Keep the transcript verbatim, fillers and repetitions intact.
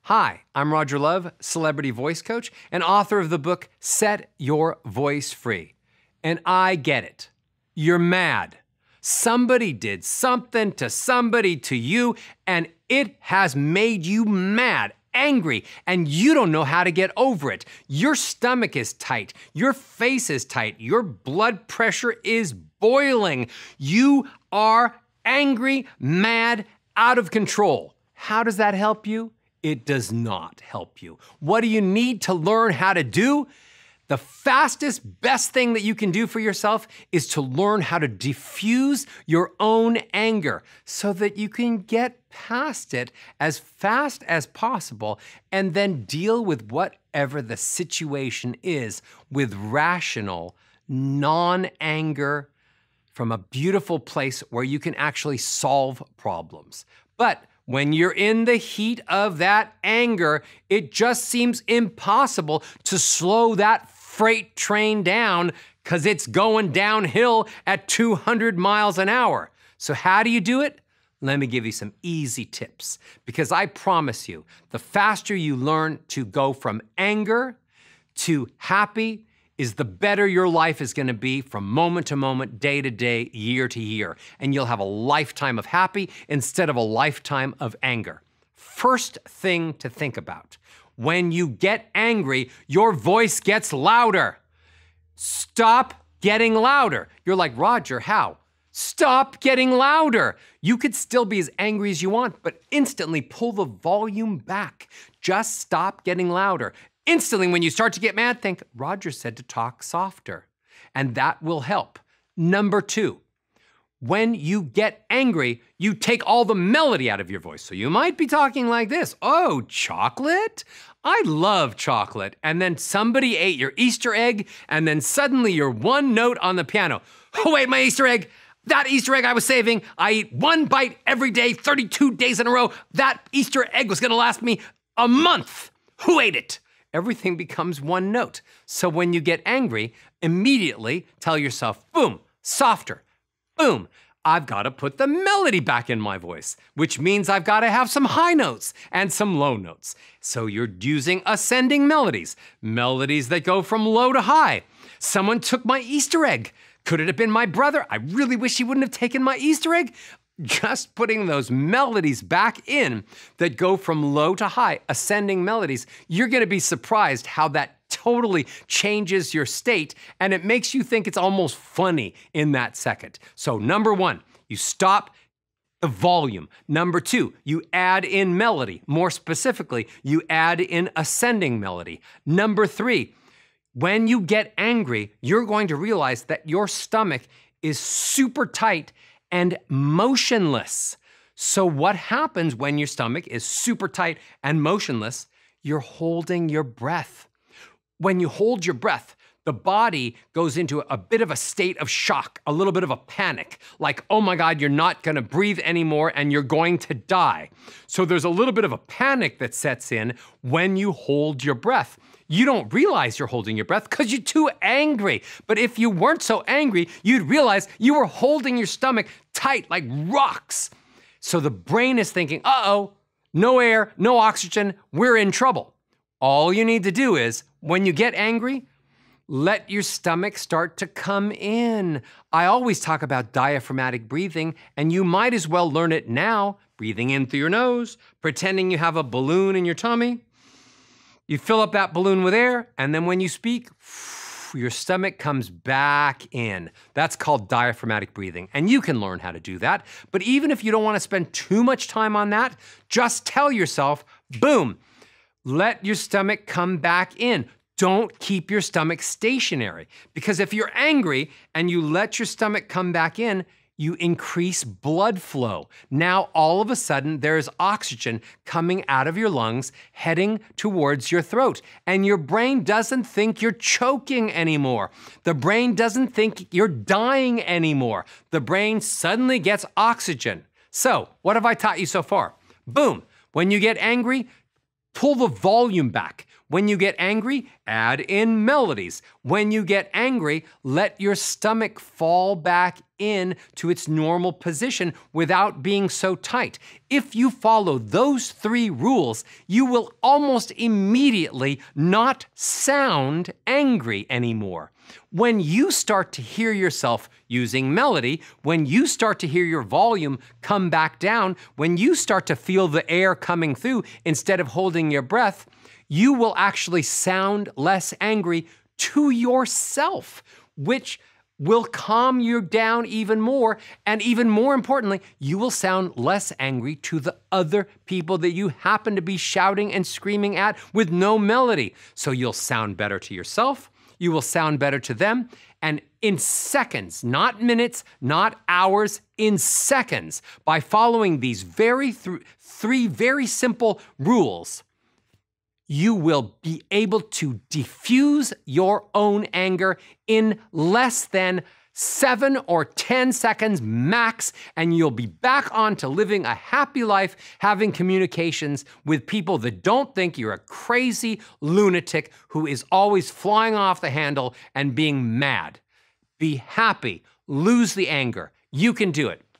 Hi, I'm Roger Love, celebrity voice coach and author of the book, Set Your Voice Free. And I get it. You're mad. Somebody did something to somebody to you, and it has made you mad, angry, and you don't know how to get over it. Your stomach is tight. Your face is tight. Your blood pressure is boiling. You are angry, mad, out of control. How does that help you? It does not help you. What do you need to learn how to do? The fastest, best thing that you can do for yourself is to learn how to diffuse your own anger so that you can get past it as fast as possible and then deal with whatever the situation is with rational, non-anger from a beautiful place where you can actually solve problems. But when you're in the heat of that anger, it just seems impossible to slow that freight train down because it's going downhill at two hundred miles an hour. So how do you do it? Let me give you some easy tips, because I promise you, the faster you learn to go from anger to happy is the better your life is gonna be from moment to moment, day to day, year to year. And you'll have a lifetime of happy instead of a lifetime of anger. First thing to think about, when you get angry, your voice gets louder. Stop getting louder. You're like, Roger, how? Stop getting louder. You could still be as angry as you want, but instantly pull the volume back. Just stop getting louder. Instantly, when you start to get mad, think, Roger said to talk softer, and that will help. Number two, when you get angry, you take all the melody out of your voice. So you might be talking like this, oh, chocolate? I love chocolate. And then somebody ate your Easter egg, and then suddenly you're one note on the piano. Who ate my Easter egg? That Easter egg I was saving. I eat one bite every day, thirty-two days in a row. That Easter egg was gonna last me a month. Who ate it? Everything becomes one note. So when you get angry, immediately tell yourself, boom, softer, boom. I've got to put the melody back in my voice, which means I've got to have some high notes and some low notes. So you're using ascending melodies, melodies that go from low to high. Someone took my Easter egg. Could it have been my brother? I really wish he wouldn't have taken my Easter egg. Just putting those melodies back in that go from low to high, ascending melodies, you're gonna be surprised how that totally changes your state, and it makes you think it's almost funny in that second. So number one, you stop the volume. Number two, you add in melody. More specifically, you add in ascending melody. Number three, when you get angry, you're going to realize that your stomach is super tight and motionless. So what happens when your stomach is super tight and motionless? You're holding your breath. When you hold your breath, the body goes into a bit of a state of shock, a little bit of a panic, like, oh my God, you're not gonna breathe anymore and you're going to die. So there's a little bit of a panic that sets in when you hold your breath. You don't realize you're holding your breath because you're too angry. But if you weren't so angry, you'd realize you were holding your stomach tight like rocks. So the brain is thinking, uh-oh, no air, no oxygen, we're in trouble. All you need to do is, when you get angry, let your stomach start to come in. I always talk about diaphragmatic breathing, and you might as well learn it now, breathing in through your nose, pretending you have a balloon in your tummy. You fill up that balloon with air, and then when you speak, your stomach comes back in. That's called diaphragmatic breathing, and you can learn how to do that. But even if you don't want to spend too much time on that, just tell yourself, boom, let your stomach come back in. Don't keep your stomach stationary, because if you're angry and you let your stomach come back in, you increase blood flow. Now, all of a sudden, there's oxygen coming out of your lungs, heading towards your throat. And your brain doesn't think you're choking anymore. The brain doesn't think you're dying anymore. The brain suddenly gets oxygen. So, what have I taught you so far? Boom, when you get angry, pull the volume back. When you get angry, add in melodies. When you get angry, let your stomach fall back in to its normal position without being so tight. If you follow those three rules, you will almost immediately not sound angry anymore. When you start to hear yourself using melody, when you start to hear your volume come back down, when you start to feel the air coming through instead of holding your breath, you will actually sound less angry to yourself, which will calm you down even more. And even more importantly, you will sound less angry to the other people that you happen to be shouting and screaming at with no melody. So you'll sound better to yourself, you will sound better to them, and in seconds, not minutes, not hours, in seconds, by following these very th- three very simple rules, you will be able to diffuse your own anger in less than seven or ten seconds max, and you'll be back on to living a happy life, having communications with people that don't think you're a crazy lunatic who is always flying off the handle and being mad. Be happy. Lose the anger. You can do it.